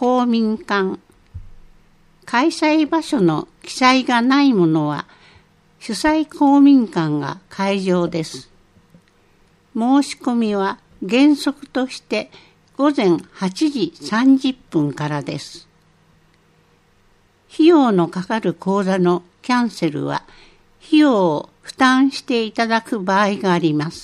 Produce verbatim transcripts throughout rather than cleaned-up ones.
公民館。開催場所の記載がないものは、主催公民館が会場です。申し込みは原則として午前はちじさんじゅっぷんからです。費用のかかる講座のキャンセルは、費用を負担していただく場合があります。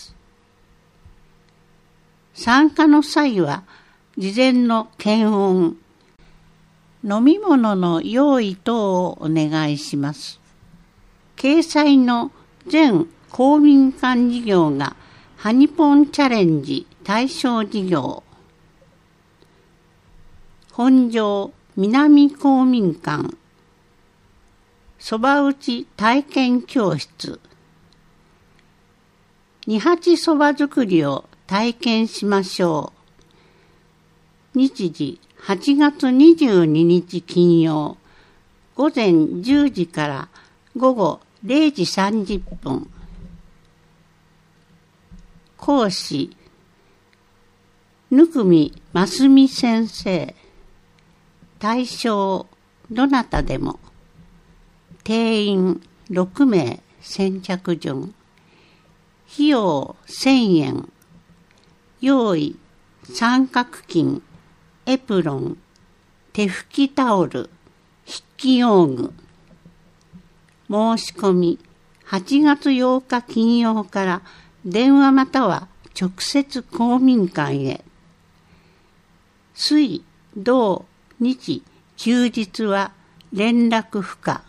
参加の際は、事前の検温、飲み物の用意等をお願いします。掲載の全公民館事業がハニポンチャレンジ対象事業。本庄南公民館。そば打ち体験教室。二八そば作りを体験しましょう。日時はちがつにじゅうににち金曜、午前じゅうじから午後れいじさんじゅっぷん。講師、生見真澄先生。対象、どなたでも。定員ろくめい先着順。費用せんえん。用意、三角巾、エプロン、手拭きタオル、筆記用具。申し込み、はちがつようか金曜から電話または直接公民館へ。水、土、日、休日は連絡不可。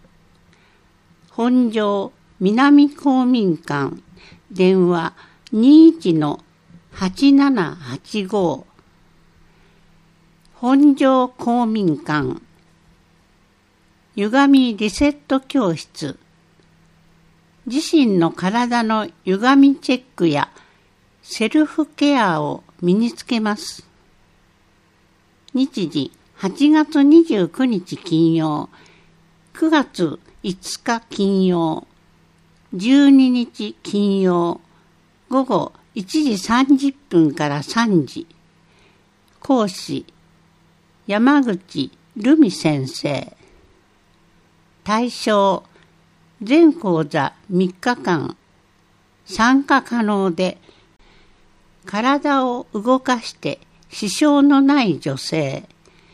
本庄南公民館、電話にいちのはちななはちご。本庄公民館、歪みリセット教室。自身の体の歪みチェックやセルフケアを身につけます。日時はちがつにじゅうくにち金曜、くがついつか金曜、じゅうににち金曜、午後いちじさんじゅっぷんからさんじ。講師、山口留美先生。対象、全講座みっかかん。参加可能で、体を動かして支障のない女性。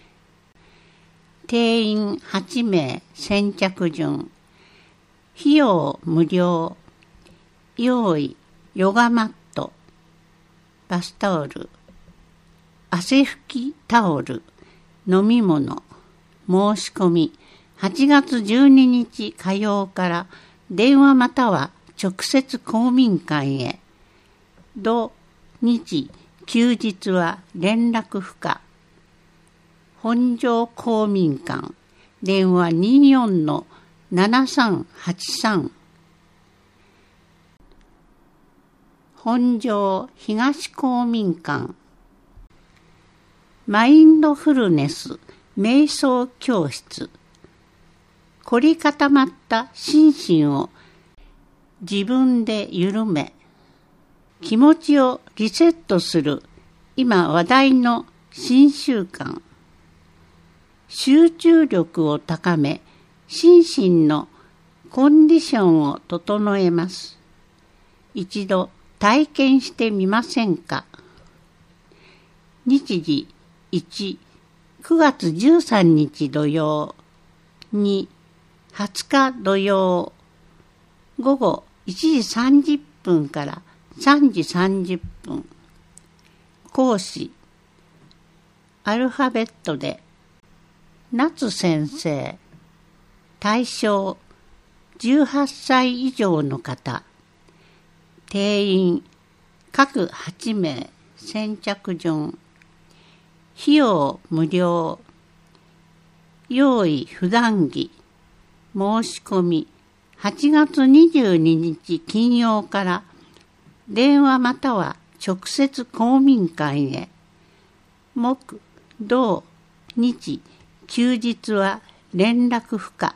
定員はちめい先着順。費用無料。用意、ヨガマット、バスタオル、汗拭きタオル、飲み物。申し込み、はちがつじゅうににち火曜から電話または直接公民館へ。土、日、休日は連絡不可。本庄公民館、電話にじゅうよんのななさんはちさん。本庄東公民館、マインドフルネス瞑想教室。凝り固まった心身を自分で緩め、気持ちをリセットする今話題の新習慣。集中力を高め、心身のコンディションを整えます。一度体験してみませんか。日時いち、くがつじゅうさんにち土曜、に、はつか土曜、午後いちじさんじゅっぷんからさんじさんじゅっぷん。講師、アルファベットで夏先生。対象、じゅうはっさい以上の方。定員、各はちめい先着順。費用無料。用意普段着。申し込み、はちがつにじゅうににち金曜から電話または直接公民館へ。木、土、日、休日は連絡不可。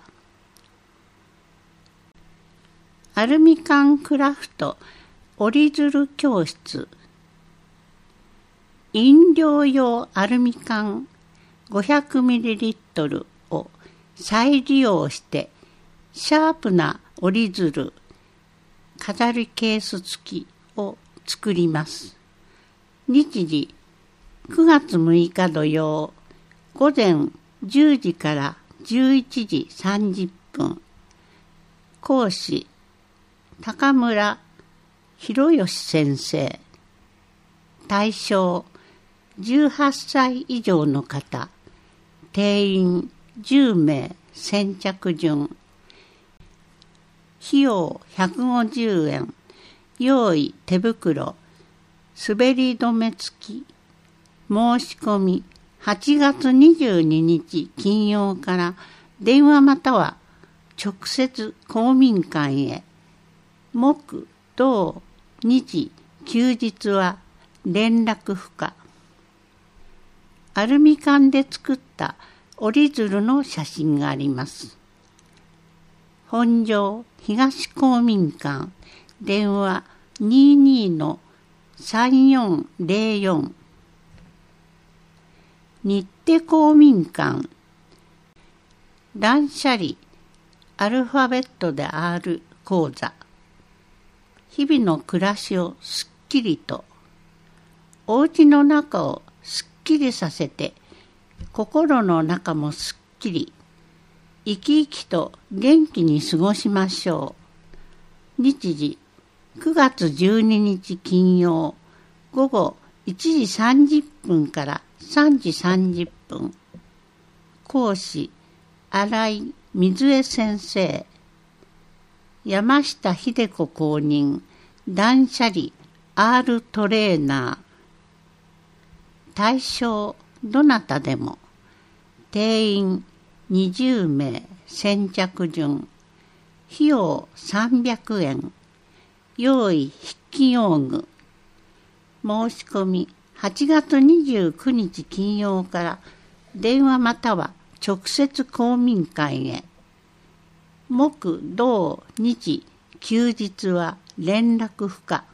アルミ缶クラフト折り鶴教室。飲料用アルミ缶ごひゃくミリリットル を再利用してシャープな折り鶴飾りケース付きを作ります。日時くがつむいか土曜午前じゅうじからじゅういちじさんじゅっぷん。講師高村博義先生。対象じゅうはっさい以上の方。定員じゅうめい。先着順。費用ひゃくごじゅうえん。用意手袋。滑り止め付き。申し込みはちがつにじゅうににち金曜から電話または直接公民館へ。木、土、日、休日は連絡不可。アルミ缶で作った折り鶴の写真があります。本庄東公民館、電話 にじゅうにのさんよんぜろよん。日手公民館、断捨離アルファベットで アール 講座。日々の暮らしをすっきりと、お家の中をすっきりさせて、心の中もすっきり、生き生きと元気に過ごしましょう。日時くがつじゅうににち金曜午後いちじさんじゅっぷんからさんじさんじゅっぷん。講師新井水江先生。山下秀子公認断捨離 アール トレーナー。対象どなたでも。定員にじゅうめい。先着順。費用さんびゃくえん。用意筆記用具。申し込みはちがつにじゅうくにち金曜から電話または直接公民館へ。木、土、日、休日は連絡不可。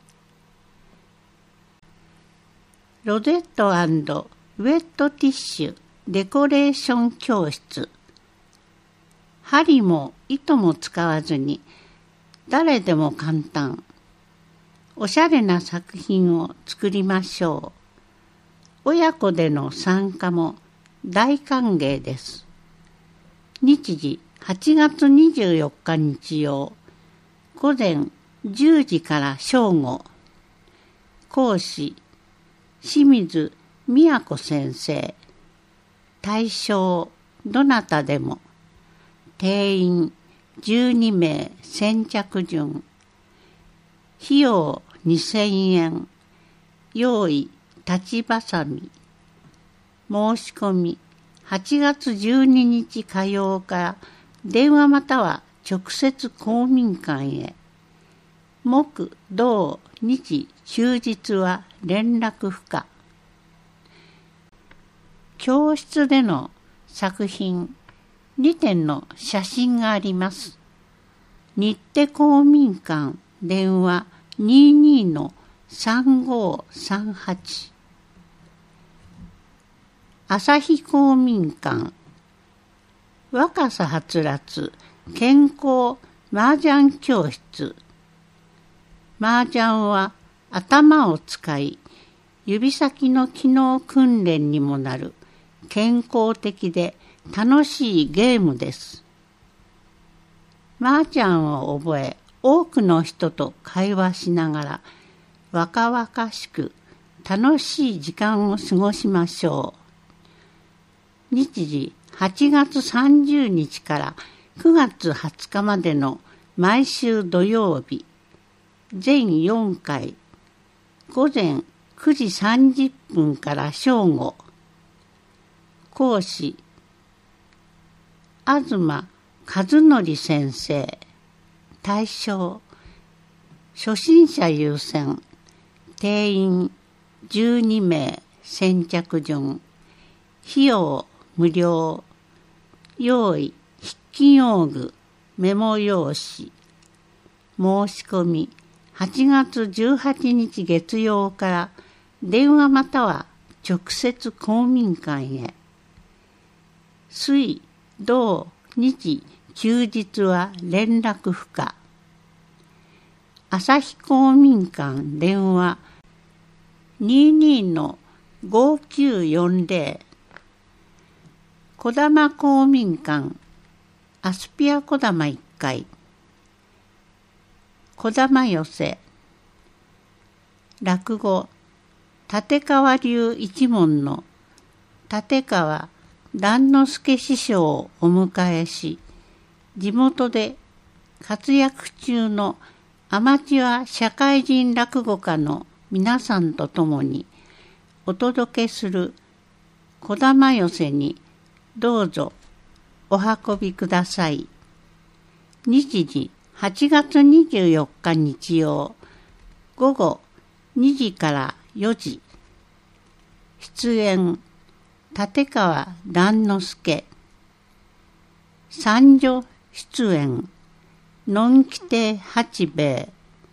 ロゼット&ウェットティッシュデコレーション教室。針も糸も使わずに誰でも簡単。おしゃれな作品を作りましょう。親子での参加も大歓迎です。日時はちがつにじゅうよっか日曜午前じゅうじから正午。講師清水美也子先生。対象どなたでも。定員じゅうにめい。先着順。費用にせんえん。用意立ちばさみ。申し込みはちがつじゅうににち火曜から電話または直接公民館へ。木、土、日、休日は連絡不可。教室での作品にてんの写真があります。日手公民館、電話 にじゅうにのさんごさんはち。朝日公民館、若さはつらつ健康麻雀教室。麻雀は頭を使い、指先の機能訓練にもなる健康的で楽しいゲームです。麻雀を覚え、多くの人と会話しながら若々しく楽しい時間を過ごしましょう。日時はちがつさんじゅうにちからくがつはつかまでの毎週土曜日、全よんかい、午前くじさんじゅっぷんから正午。講師東和則先生。対象初心者優先。定員じゅうにめい。先着順。費用無料。用意筆記用具、メモ用紙。申し込みはちがつじゅうはちにち月曜から電話または直接公民館へ。 水、土、日、休日は連絡不可。朝日公民館電話 にじゅうに のごきゅうよんぜろ。児玉公民館アスピア児玉いっかい。児玉寄せ。落語立川流一門の立川段之助師匠をお迎えし、地元で活躍中のアマチュア社会人落語家の皆さんと共にお届けする児玉寄せにどうぞお運びください。日時はちがつにじゅうよっか日曜午後にじからよじ。出演立川段之助。三女出演のんき亭八兵衛。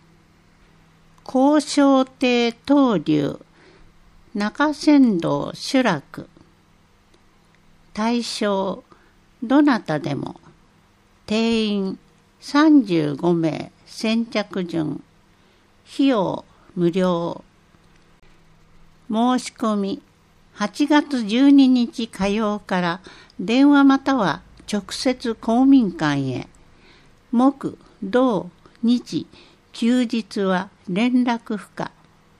高昇亭東龍中山道主楽。大将どなたでも。定員さんじゅうごめい。先着順。費用無料。申し込みはちがつじゅうににち火曜から電話または直接公民館へ。木、土、日、休日は連絡不可。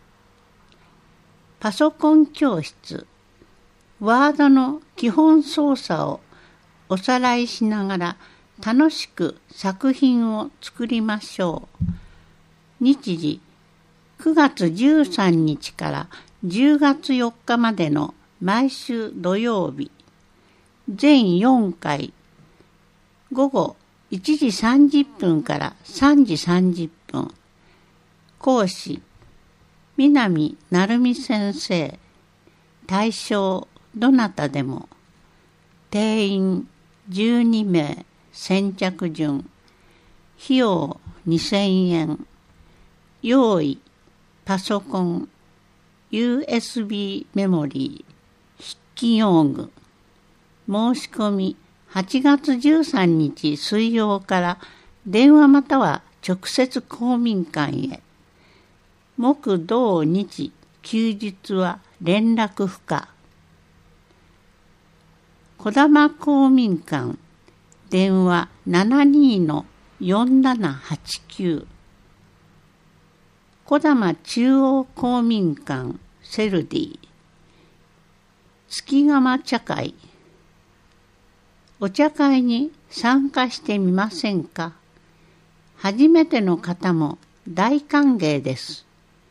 パソコン教室。ワードの基本操作をおさらいしながら楽しく作品を作りましょう。日時くがつじゅうさんにちからじゅうがつよっかまでの毎週土曜日。全よんかい。午後いちじさんじゅっぷんからさんじさんじゅっぷん。講師南成美先生。対象どなたでも。定員じゅうにめい。先着順。費用にせんえん。用意パソコン、ユーエスビー メモリー、筆記用具。申し込みはちがつじゅうさんにち水曜から電話または直接公民館へ。木土日休日は連絡不可。児玉公民館電話 ななにのよんななはちきゅう。児玉中央公民館セルディ。月釜茶会。お茶会に参加してみませんか。初めての方も大歓迎です。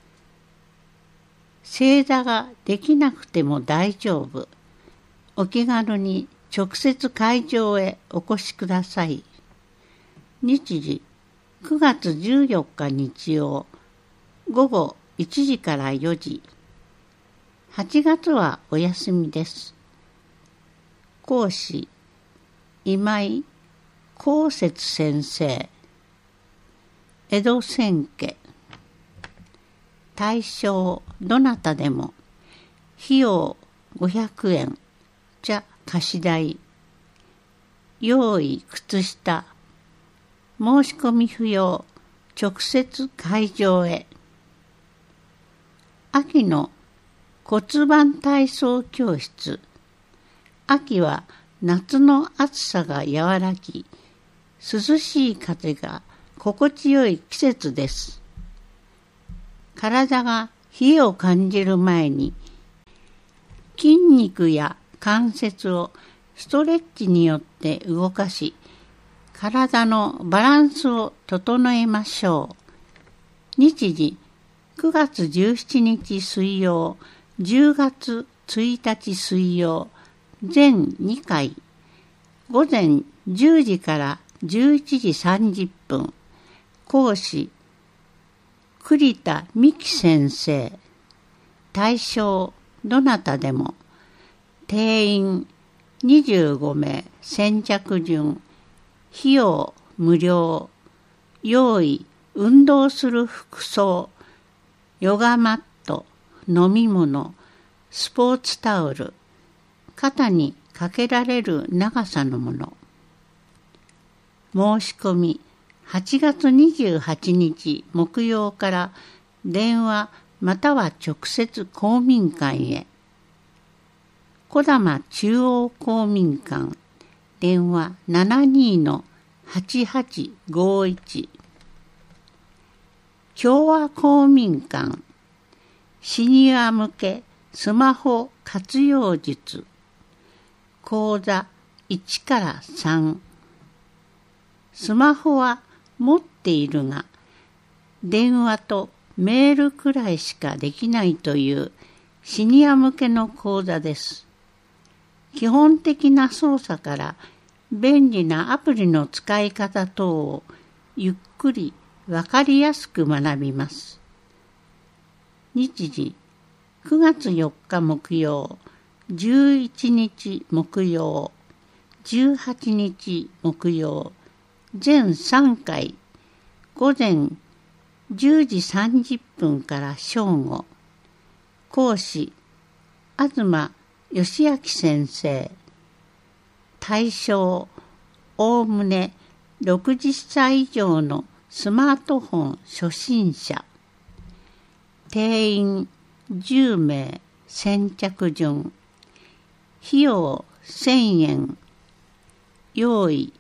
正座ができなくても大丈夫。お気軽に直接会場へお越しください。日時くがつじゅうよっか日曜午後いちじからよじ。はちがつはお休みです。講師今井光節先生。江戸千家。対象どなたでも。費用ごひゃくえん。茶貸し代。用意靴下。申し込み不要。直接会場へ。秋の骨盤体操教室。秋は夏の暑さが和らぎ、涼しい風が心地よい季節です。体が冷えを感じる前に、筋肉や関節をストレッチによって動かし、体のバランスを整えましょう。日時くがつじゅうしちにち水曜、じゅうがつついたち水曜、全にかい。午前じゅうじからじゅういちじさんじゅっぷん。講師栗田美希先生。対象どなたでも。定員にじゅうごめい。先着順。費用無料。用意運動する服装。ヨガマット、飲み物、スポーツタオル。肩にかけられる長さのもの。申し込みはちがつにじゅうはちにち木曜から電話または直接公民館へ。児玉中央公民館、電話 ななにーはちはちごいち。共和公民館、シニア向けスマホ活用術、講座いちからさん。スマホは持っているが、電話とメールくらいしかできないというシニア向けの講座です。基本的な操作から便利なアプリの使い方等をゆっくりわかりやすく学びます。日時くがつよっか木曜、じゅういちにち木曜、じゅうはちにち木曜、全さんかい、午前じゅうじさんじゅっぷんから正午。講師、東義明先生。対象、おおむねろくじゅっさい以上のスマートフォン初心者。定員じゅうめい、先着順。費用せんえん。用意。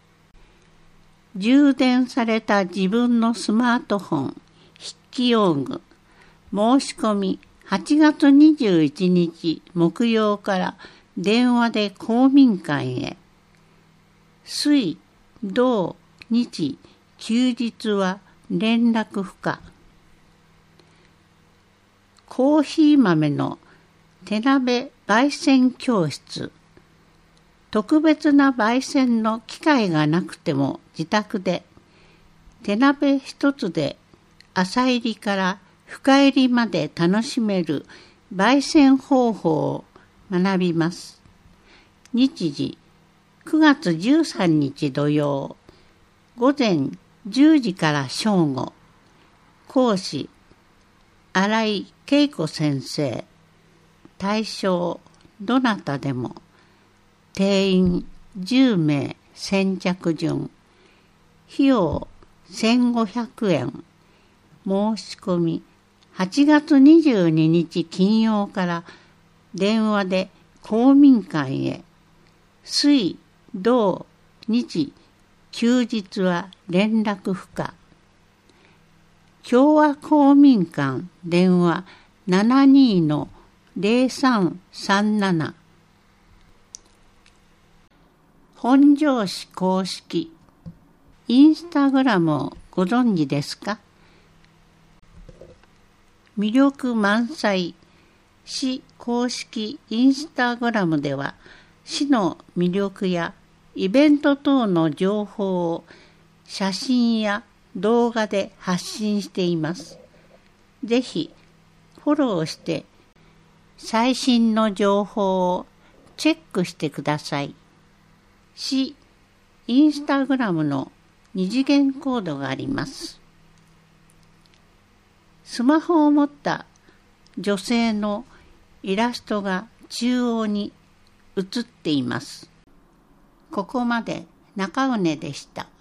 充電された自分のスマートフォン、筆記用具。申し込みはちがつにじゅういちにち木曜から電話で公民館へ。水、土、日、休日は連絡不可。コーヒー豆の手鍋焙煎教室。特別な焙煎の機械がなくても自宅で手鍋一つで浅煎りから深煎りまで楽しめる焙煎方法を学びます。日時くがつじゅうさんにち土曜、午前じゅうじから正午。講師、新井恵子先生。対象、どなたでも。定員じゅうめい、先着順。費用せんごひゃくえん。申し込みはちがつにじゅうににち金曜から電話で公民館へ。水、土、日、休日は連絡不可。共和公民館電話 ななにーのぜろさんさんなな。本庄市公式インスタグラムをご存知ですか？魅力満載、市公式インスタグラムでは市の魅力やイベント等の情報を写真や動画で発信しています。ぜひフォローして最新の情報をチェックしてください。市インスタグラムの二次元コードがあります。スマホを持った女性のイラストが中央に映っています。ここまで中畝でした。